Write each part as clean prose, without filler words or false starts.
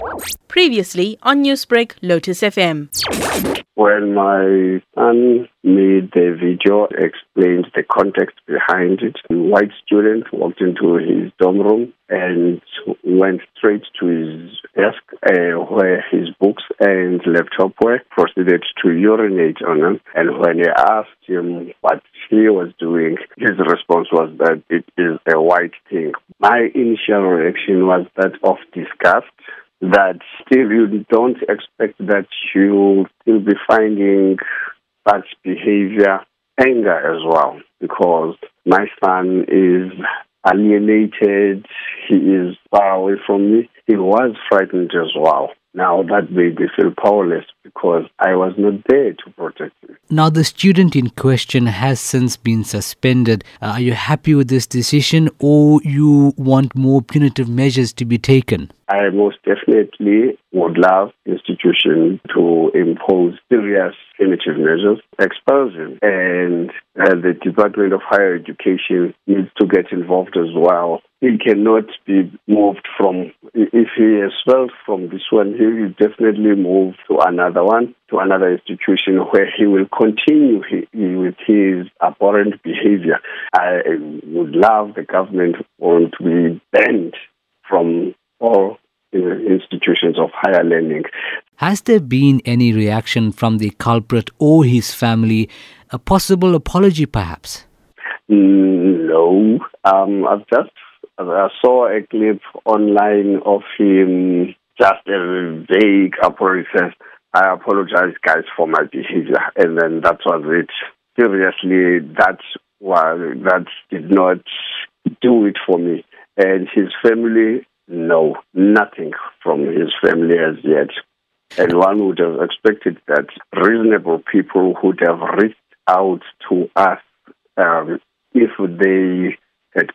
Previously on Newsbreak, Lotus FM. When my son made the video, explained the context behind it, a white student walked into his dorm room and went straight to his desk where his books and laptop were, proceeded to urinate on them. And when I asked him what he was doing, his response was that it is a white thing. My initial reaction was that of disgust, that still you don't expect that you'll still be finding such behavior, anger as well, because my son is alienated, he is far away from me. He was frightened as well. Now that made me feel powerless because I was not there to protect him. Now the student in question has since been suspended. Are you happy with this decision, or you want more punitive measures to be taken? I most definitely would love the institution to impose serious punitive measures, expose him, and the Department of Higher Education needs to get involved as well. He cannot be moved from, if he is expelled from this one, he will definitely move to another one, to another institution where he will continue with his abhorrent behavior. I would love the government to be banned from all institutions of higher learning. Has there been any reaction from the culprit or his family? A possible apology, perhaps? No. I saw a clip online of him, just a vague apology. I apologize, guys, for my behavior. And then that was it. Seriously, that did not do it for me. And his family, no, nothing from his family as yet. And one would have expected that reasonable people would have reached out to us if they had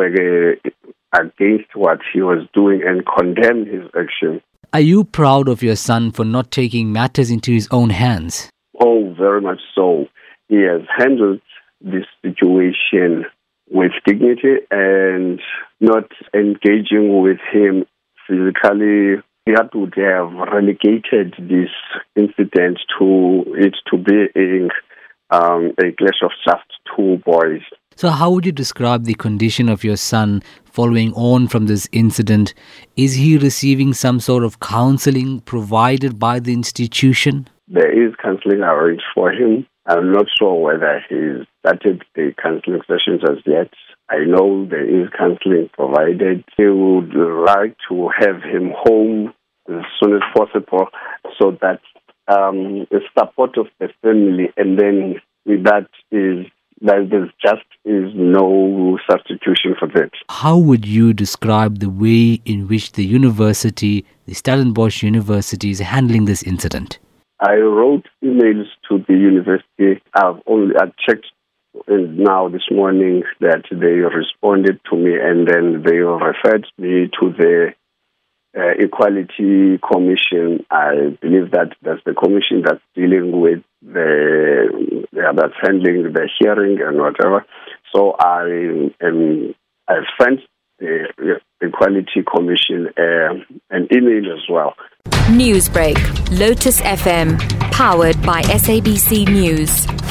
against what he was doing and condemn his action. Are you proud of your son for not taking matters into his own hands? Oh, very much so. He has handled this situation with dignity and not engaging with him physically. We had to have relegated this incident to it to being a clash of just two boys. So how would you describe the condition of your son following on from this incident? Is he receiving some sort of counseling provided by the institution? There is counseling arranged for him. I'm not sure whether he's started the counseling sessions as yet. I know there is counseling provided. He would like to have him home as soon as possible so that the support of the family, and then that there just is no substitution for that. How would you describe the way in which the university, the Stellenbosch University, is handling this incident? I wrote emails to the university. I checked now this morning that they responded to me, and then they referred me to the Equality Commission. I believe that that's the commission that's dealing with that's handling the hearing and whatever. So I've sent the Equality Commission an email as well. Newsbreak, Lotus FM, powered by SABC News.